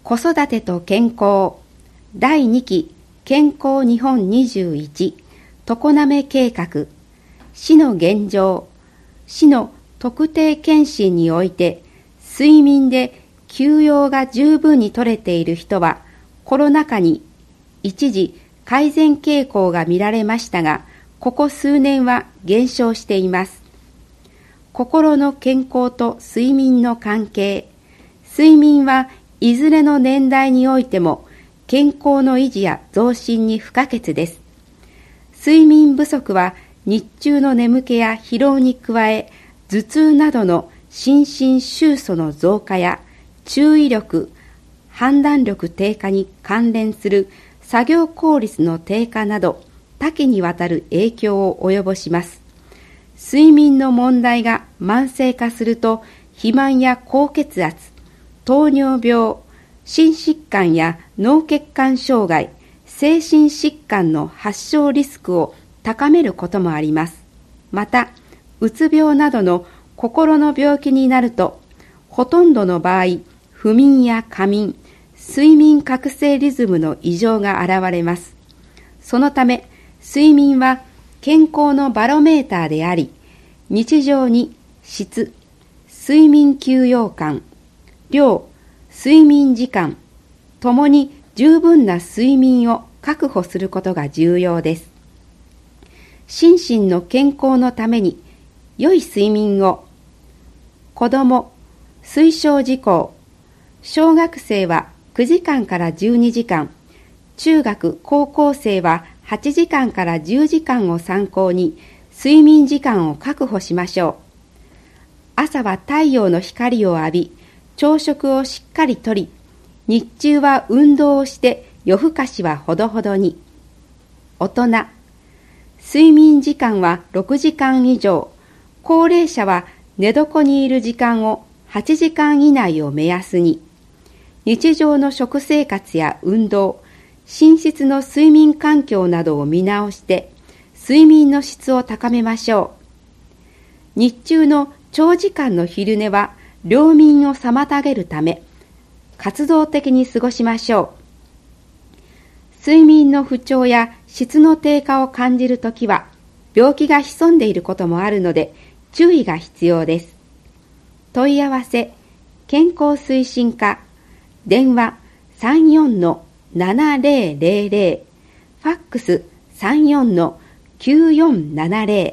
子育てと健康第2期健康日本21常滑計画市の現状市の特定健診において睡眠で休養が十分に取れている人はコロナ禍に一時改善傾向が見られましたが、ここ数年は減少しています。心の健康と睡眠の関係。睡眠はいずれの年代においても健康の維持や増進に不可欠です。睡眠不足は日中の眠気や疲労に加え、頭痛などの心身臭素の増加や注意力、判断力低下に関連する作業効率の低下など多岐にわたる影響を及ぼします。睡眠の問題が慢性化すると肥満や高血圧、糖尿病、心疾患や脳血管障害、精神疾患の発症リスクを高めることもあります。また、うつ病などの心の病気になると、ほとんどの場合、不眠や過眠、睡眠覚醒リズムの異常が現れます。そのため、睡眠は健康のバロメーターであり、日常に質、睡眠休養感、量、睡眠時間、ともに十分な睡眠を確保することが重要です。心身の健康のために良い睡眠を、子ども、推奨事項、小学生は9時間から12時間、中学・高校生は8時間から10時間を参考に睡眠時間を確保しましょう。朝は太陽の光を浴び、朝食をしっかりとり、日中は運動をして夜更かしはほどほどに。大人、睡眠時間は6時間以上、高齢者は寝床にいる時間を8時間以内を目安に。日常の食生活や運動、寝室の睡眠環境などを見直して睡眠の質を高めましょう。日中の長時間の昼寝は両眠を妨げるため活動的に過ごしましょう。睡眠の不調や質の低下を感じるときは病気が潜んでいることもあるので注意が必要です。問い合わせ健康推進課電話 34-7000 ファックス 34-9470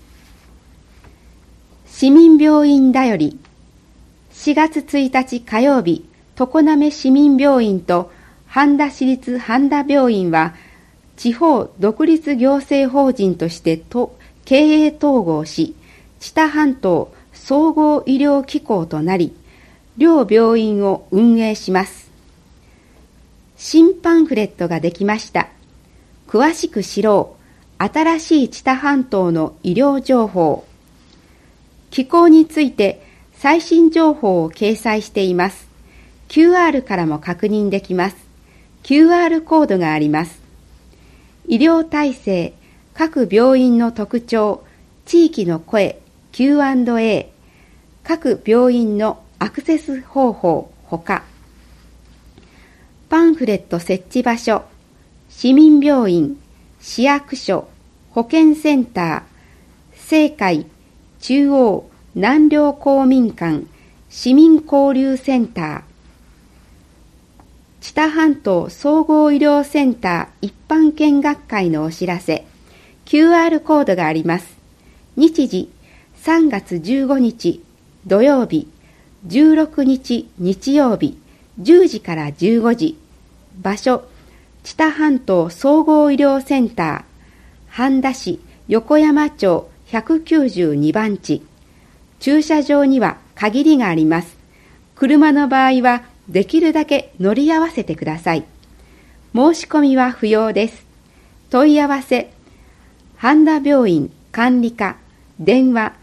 市民病院だより4月1日火曜日常滑市民病院と半田市立半田病院は地方独立行政法人として経営統合し知多半島総合医療機構となり両病院を運営します。新パンフレットができました。詳しく知ろう。新しい知多半島の医療情報。気候について最新情報を掲載しています。QR からも確認できます。QR コードがあります。医療体制、各病院の特徴、地域の声、Q&A、各病院のアクセス方法ほか。パンフレット設置場所、市民病院、市役所、保健センター、政界、中央、南陵公民館、市民交流センター、知多半島総合医療センター一般見学会のお知らせ、QR コードがあります。日時、3月15日土曜日、16日日曜日、10時から15時。場所、知多半島総合医療センター、半田市横山町192番地。駐車場には限りがあります。車の場合はできるだけ乗り合わせてください。申し込みは不要です。問い合わせ、半田病院管理課、電話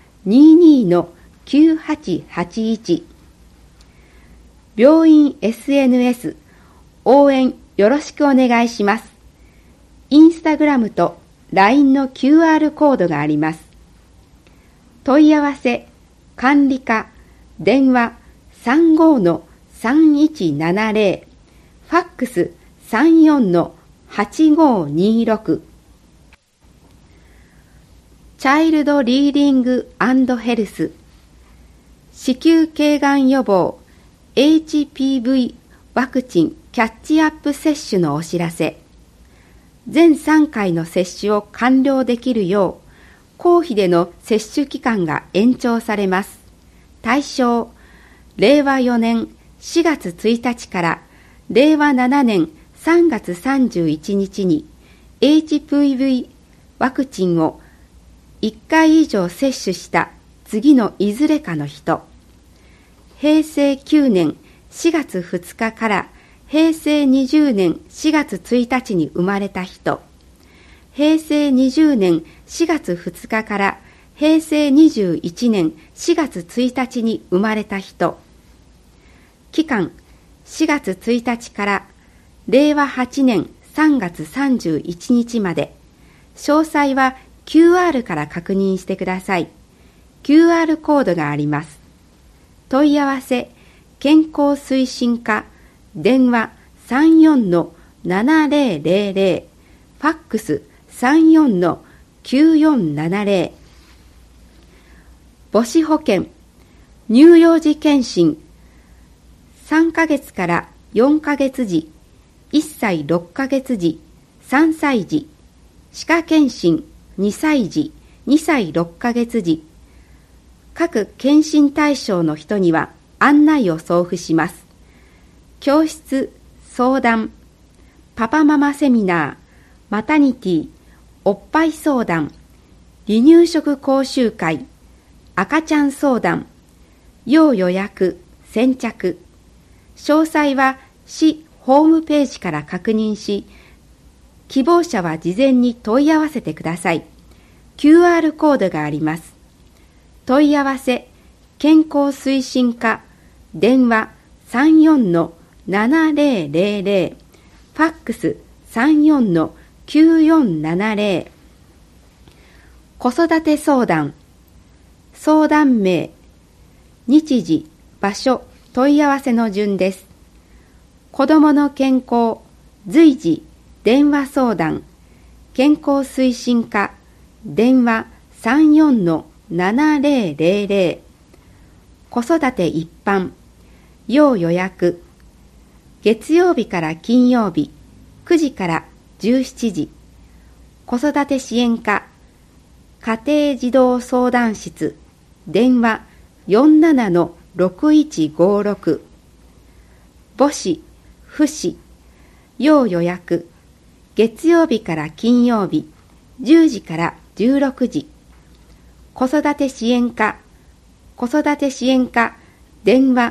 22-9881。病院 SNS、応援よろしくお願いします。インスタグラムと LINE の QR コードがあります。問い合わせ、管理課、電話 35-3170 ファックス 34-8526。チャイルドリーディング&ヘルス子宮頸がん予防 HPV ワクチンキャッチアップ接種のお知らせ。全3回の接種を完了できるよう公費での接種期間が延長されます。対象、令和4年4月1日から令和7年3月31日に HPV ワクチンを1回以上接種した次のいずれかの人、平成9年4月2日から平成20年4月1日に生まれた人、平成20年4月2日から平成21年4月1日に生まれた人、期間4月1日から令和8年3月31日まで、詳細は QR から確認してください。QR コードがあります。問い合わせ、健康推進課、電話 34-7000、ファックス 34-9470。母子保険、乳幼児健診、3ヶ月から4ヶ月時、1歳6ヶ月時、3歳児、歯科健診、2歳児、2歳6ヶ月時、各健診対象の人には案内を送付します。教室、相談、パパママセミナー、マタニティ、おっぱい相談、離乳食講習会、赤ちゃん相談、要予約、先着。詳細は市ホームページから確認し、希望者は事前に問い合わせてください。QR コードがあります。問い合わせ、健康推進課、電話 34-7000、ファックス 34-9470。子育て相談、相談名、日時、場所、問い合わせの順です。子どもの健康、随時、電話相談、健康推進課、電話 34-7000、子育て一般、要予約、月曜日から金曜日、9時から17時、子育て支援課、家庭児童相談室、電話 47-6156、母子、父子、要予約、月曜日から金曜日、10時から16時、子育て支援課、電話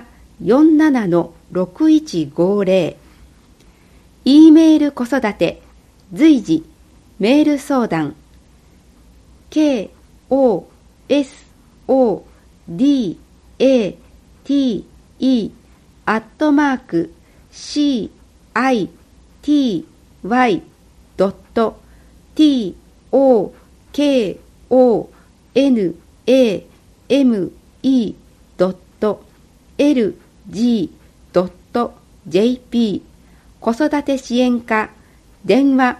47-6150、E メール子育て、随時、メール相談、city-tokyome.lg.jp 子育て支援課、電話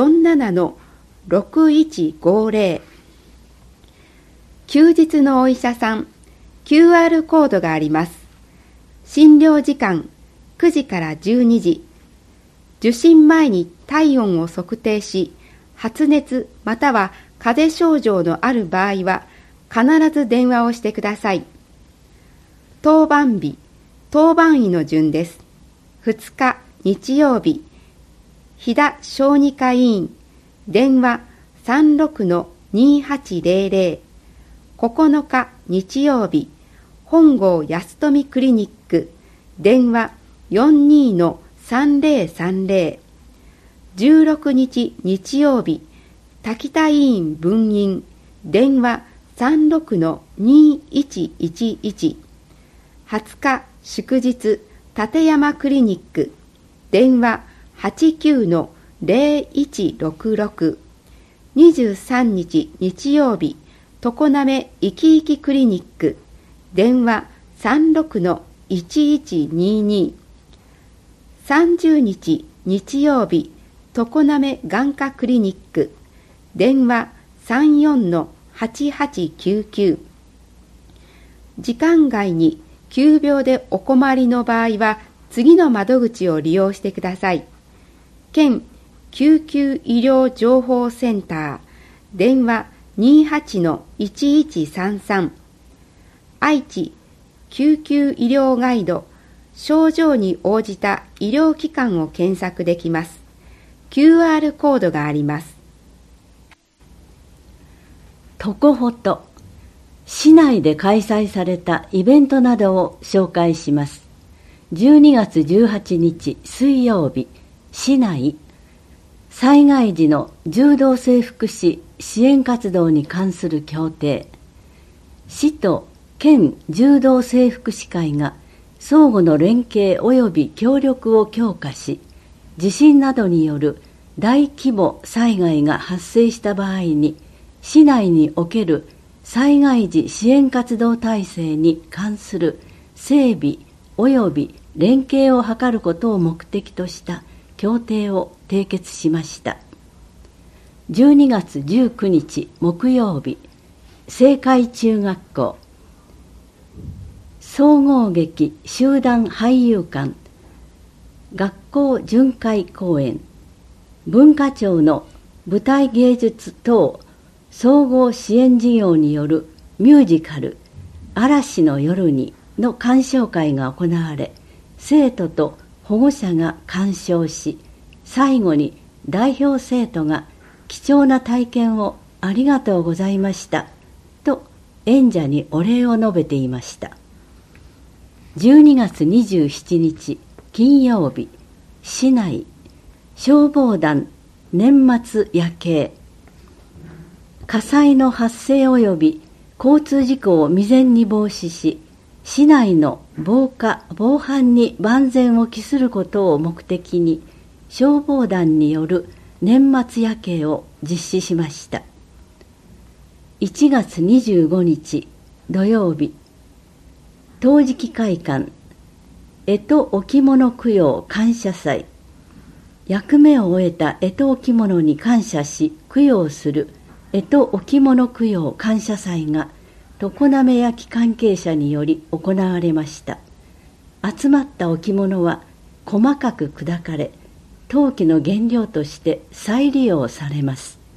47-6150。休日のお医者さん、QR コードがあります。診療時間9時から12時。受診前に体温を測定し、発熱または風邪症状のある場合は必ず電話をしてください。当番日、当番医の順です。2日日曜日、飛騨小児科医院、電話 36-2800。9日日曜日、本郷安富クリニック、電話 42-3030。16日日曜日、滝田医院分院、電話 36-2111。20日祝日、立山クリニック、電話 89-0166。23日日曜日、常滑いきいきクリニック、電話 36-1122。 30日日曜日、常滑眼科クリニック、電話 34-8899。時間外に急病でお困りの場合は、次の窓口を利用してください。県救急医療情報センター、電話 28-1133。愛知救急医療ガイド、症状に応じた医療機関を検索できます。QR コードがあります。 とこほと、市内で開催されたイベントなどを紹介します。12月18日水曜日、市内、災害時の柔道整復師支援活動に関する協定、市と県柔道整復師会が相互の連携及び協力を強化し、地震などによる大規模災害が発生した場合に、市内における災害時支援活動体制に関する整備及び連携を図ることを目的とした協定を締結しました。12月19日木曜日、青海中学校、総合劇集団俳優館学校巡回公演、文化庁の舞台芸術等総合支援事業によるミュージカル嵐の夜にの鑑賞会が行われ、生徒と保護者が鑑賞し、最後に代表生徒が貴重な体験をありがとうございましたと演者にお礼を述べていました。12月27日金曜日、市内、消防団年末夜景、火災の発生及び交通事故を未然に防止し、市内の防火・防犯に万全を期することを目的に、消防団による年末夜景を実施しました。1月25日土曜日、陶磁器会館干支置物供養感謝祭、役目を終えた干支置物に感謝し供養する干支置物供養感謝祭が常滑焼関係者により行われました。集まった置物は細かく砕かれ、陶器の原料として再利用されます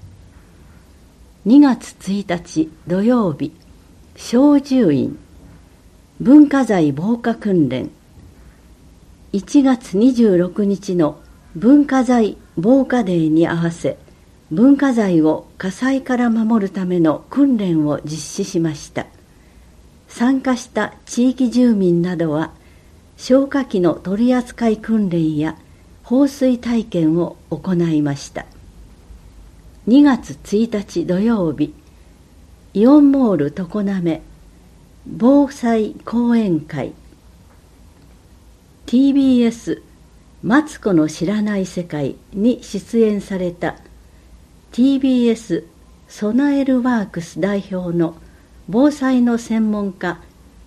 。2月1日土曜日、小獣院文化財防火訓練、1月26日の文化財防火デーに合わせ、文化財を火災から守るための訓練を実施しました。参加した地域住民などは、消火器の取り扱い訓練や放水体験を行いました。2月1日土曜日、イオンモール常滑防災講演会、TBS マツコの知らない世界に出演された TBS ソナエルワークス代表の防災の専門家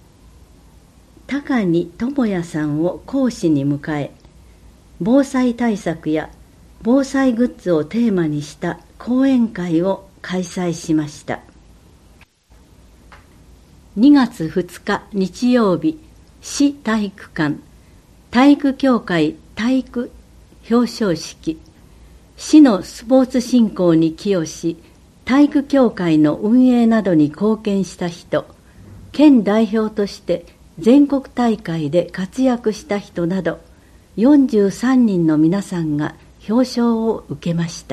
高荷智也さんを講師に迎え、防災対策や防災グッズをテーマにした講演会を開催しました。2月2日日曜日、市体育館体育協会体育表彰式、市のスポーツ振興に寄与し、体育協会の運営などに貢献した人、県代表として全国大会で活躍した人など43人の皆さんが表彰を受けました。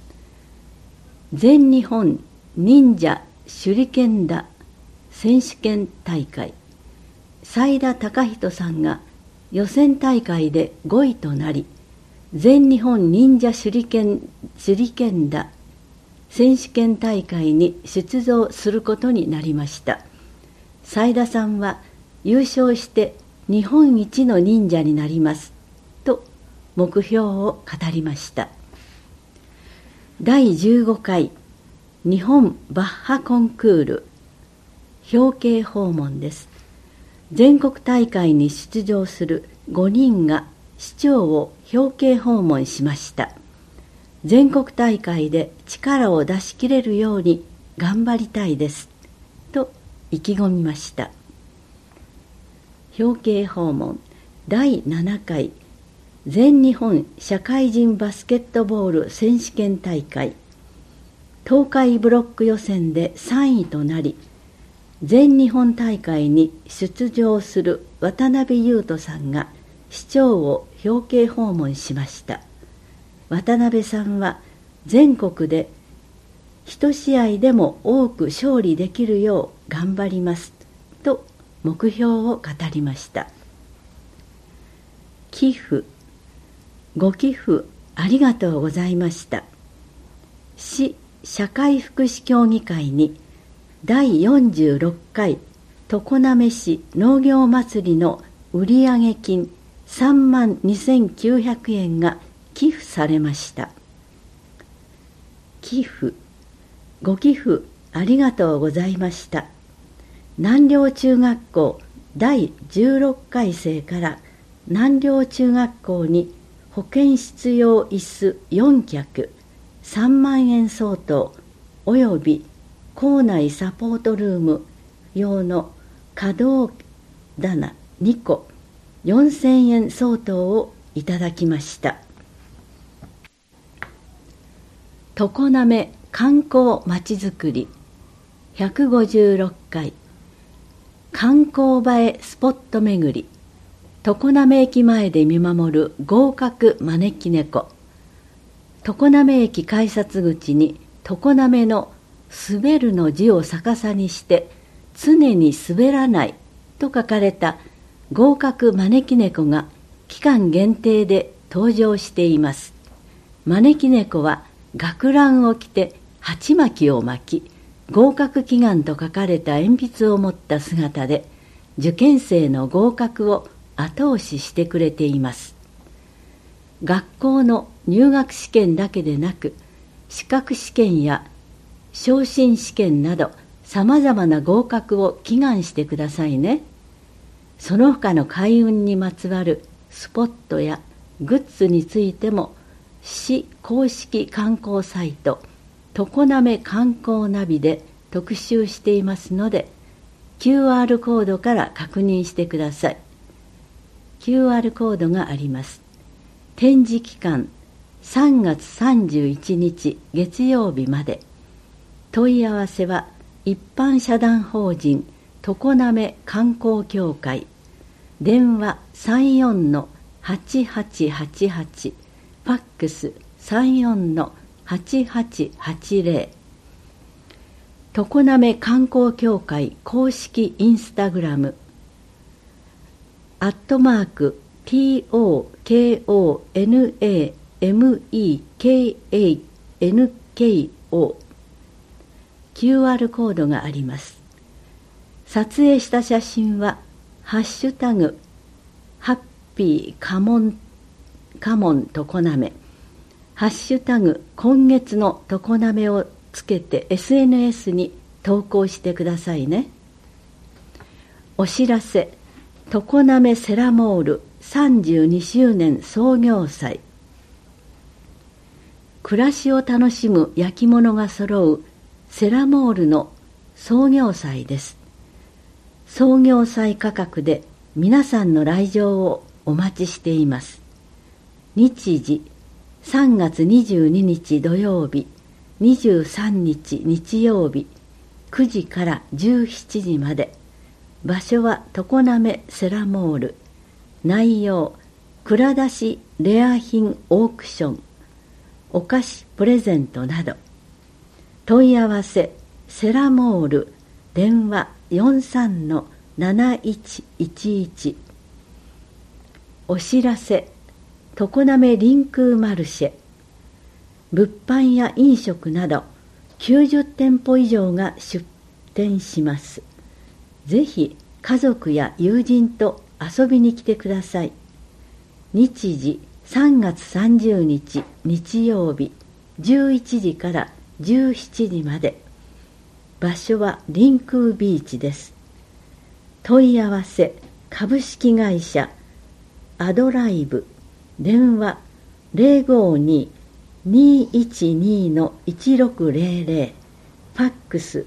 全日本忍者手裏剣打選手権大会、斉田隆人さんが予選大会で5位となり、全日本忍者手裏剣打選手権大会に出場することになりました。斉田さんは優勝して日本一の忍者になりますと目標を語りました。第15回日本バッハコンクール表敬訪問です。全国大会に出場する5人が市長を表敬訪問しました。全国大会で力を出し切れるように頑張りたいですと意気込みました。表敬訪問第7回全日本社会人バスケットボール選手権大会、東海ブロック予選で3位となり、全日本大会に出場する渡辺裕斗さんが市長を表敬訪問しました。渡辺さんは全国で一試合でも多く勝利できるよう頑張りますと目標を語りました。寄付、ご寄付ありがとうございました。市社会福祉協議会に第46回常滑市農業祭りの売上金32,900円が寄付されました。寄付、ご寄付ありがとうございました。南陵中学校第16回生から南陵中学校に保健室用椅子4脚3万円相当および校内サポートルーム用の可動棚2個4000円相当をいただきました。常滑観光まちづくり156回観光映えスポット巡り、常滑駅前で見守る合格招き猫。常滑駅改札口に常滑の滑るの字を逆さにして常に滑らないと書かれた合格招き猫が期間限定で登場しています。招き猫は学ランを着て鉢巻きを巻き、合格祈願と書かれた鉛筆を持った姿で受験生の合格を後押ししてくれています。学校の入学試験だけでなく、資格試験や昇進試験などさまざまな合格を祈願してくださいね。その他の開運にまつわるスポットやグッズについても市公式観光サイト常滑観光ナビで特集していますので QR コードから確認してください。 QR コードがあります。展示期間3月31日月曜日まで。問い合わせは一般社団法人常滑観光協会、電話 34-8888、ファックス 34-8880。常滑観光協会公式インスタグラム@TOKONAMEKAKO QR コードがあります。撮影した写真はハッシュタグハッピーカモン常滑、ハッシュタグ今月の常滑をつけて SNS に投稿してくださいね。お知らせ、常滑セラモール32周年創業祭。暮らしを楽しむ焼き物が揃うセラモールの創業祭です。創業祭価格で皆さんの来場をお待ちしています。日時3月22日土曜日、23日日曜日、9時から17時まで。場所は常滑セラモール。内容、蔵出しレア品オークション、お菓子プレゼントなど。問い合わせ、セラモール、電話 43-7111。お知らせ、常滑リンクーマルシェ。物販や飲食など90店舗以上が出店します。ぜひ家族や友人と遊びに来てください。日時3月30日日曜日11時から17時まで。場所はリンクービーチです。問い合わせ、株式会社アドライブ電話 052-212-1600、ファックス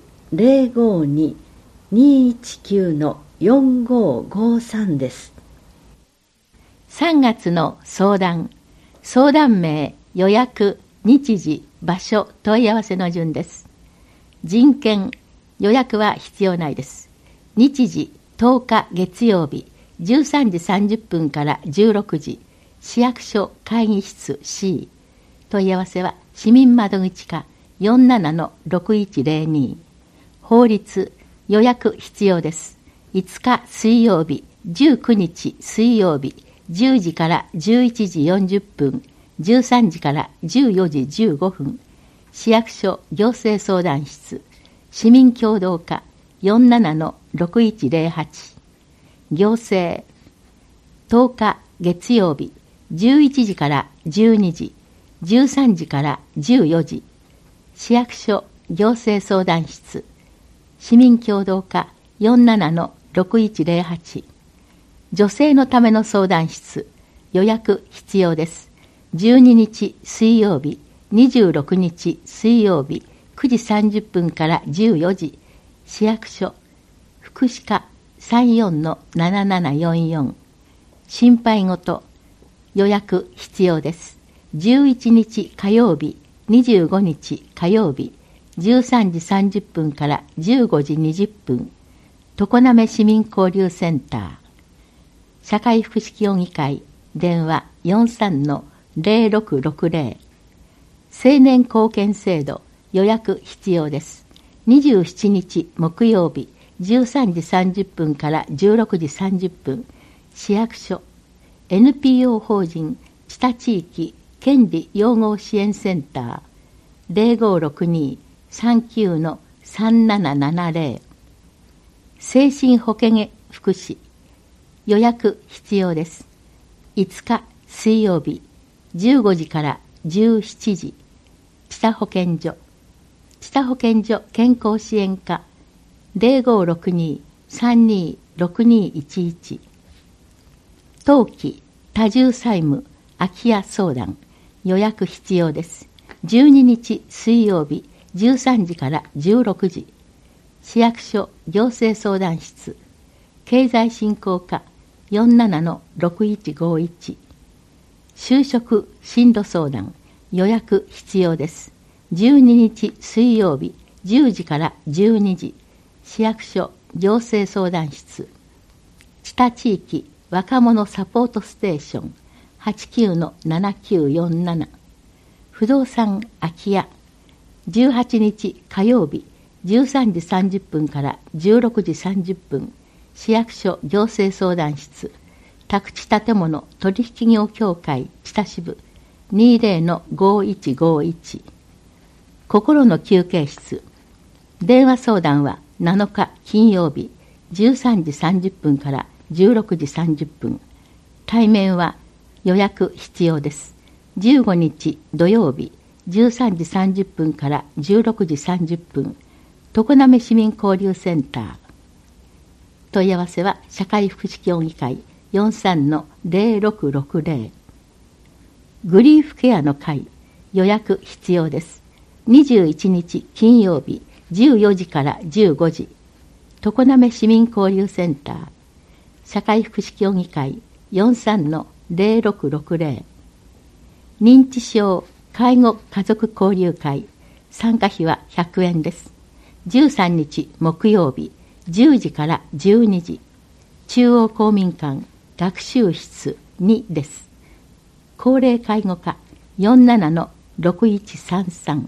052-219-4553 です。 3月の相談名、予約、日時、場所、問い合わせの順です。人権、予約は必要ないです。日時、10日月曜日、13時30分から16時、市役所会議室 C。問い合わせは市民窓口課 47-6102。法律、予約必要です。5日水曜日、19日水曜日、10時から11時40分、13時から14時15分、市役所行政相談室、市民協働課 47-6108。行政、10日月曜日、11時から12時、13時から14時、市役所行政相談室、市民協働課 47-6108。女性のための相談室、予約必要です。12日水曜日、26日水曜日、9時30分から14時、市役所、福祉課 34-7744。心配事、予約必要です。11日火曜日、25日火曜日、13時30分から15時20分、常滑市民交流センター。社会福祉協議会、電話 43-0660。青年貢献制度、予約必要です。27日木曜日、13時30分から16時30分、市役所、NPO 法人知多地域権利養護支援センター 0562-39-3770。精神保健福祉、予約必要です。5日水曜日、15時から17時、知多保健所健康支援課 0562-326211。当期多重債務空き家相談、予約必要です。12日水曜日、13時から16時、市役所行政相談室、経済振興課 47-6151。就職進路相談、予約必要です。12日水曜日、10時から12時、市役所行政相談室、知多地域若者サポートステーション 89-7947。不動産空き家、18日火曜日、13時30分から16時30分、市役所行政相談室、宅地建物取引業協会知多支部 20-5151。心の休憩室、電話相談は7日金曜日、13時30分から16時30分。対面は予約必要です。15日土曜日、13時30分から16時30分。常滑市民交流センター。問い合わせは社会福祉協議会 43-0660。グリーフケアの会、予約必要です。21日金曜日、14時から15時。常滑市民交流センター。社会福祉協議会 43-0660。認知症介護家族交流会、参加費は100円です。13日木曜日、10時から12時。中央公民館学習室2です。高齢介護課 47-6133。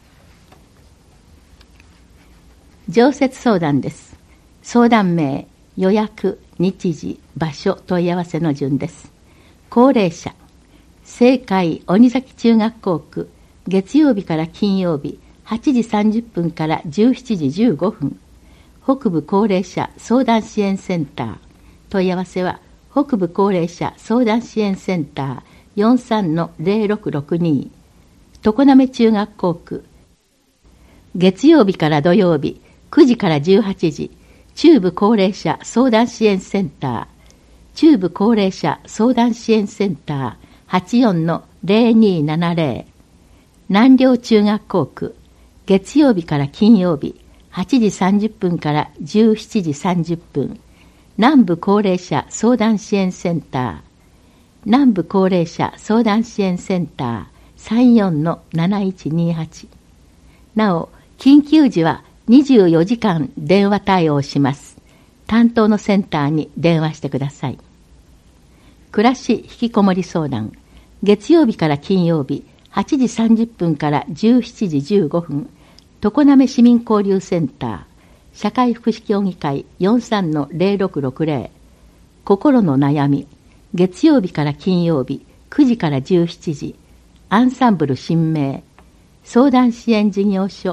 常設相談です。相談名、予約、日時、場所、問い合わせの順です。高齢者、西海鬼崎中学校区、月曜日から金曜日、8時30分から17時15分。北部高齢者相談支援センター。問い合わせは、北部高齢者相談支援センター 43-0662。常滑中学校区、月曜日から土曜日、9時から18時、中部高齢者相談支援センター、中部高齢者相談支援センタ 84-0270、南稜中学校区、月曜日から金曜日、8時30分から17時30分、南部高齢者相談支援センター、南部高齢者相談支援センター 34-7128。なお、緊急時は24時間電話対応します。担当のセンターに電話してください。暮らし引きこもり相談、月曜日から金曜日、8時30分から17時15分、常滑市民交流センター、社会福祉協議会 43-0660、心の悩み、月曜日から金曜日、9時から17時、アンサンブル新名、相談支援事業所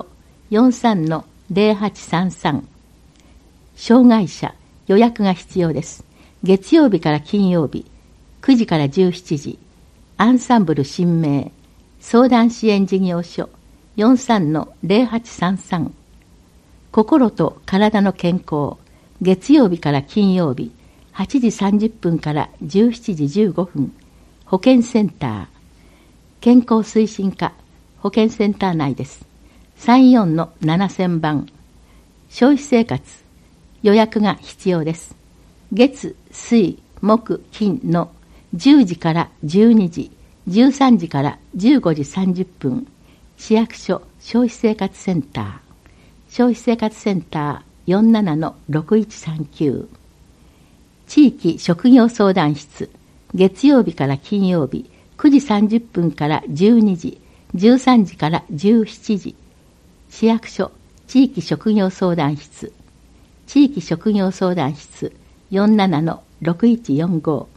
43-0833、障害者、予約が必要です。月曜日から金曜日、9時から17時、アンサンブル新名、相談支援事業所 43-0833、心と体の健康、月曜日から金曜日、8時30分から17時15分、保健センター、健康推進課、保健センター内です。34-7000番、消費生活、予約が必要です。月、水、木、金の10時から12時、13時から15時30分、市役所消費生活センター、消費生活センター 47-6139、地域職業相談室、月曜日から金曜日、9時30分から12時、13時から17時、市役所地域職業相談室、地域職業相談室 47-6145、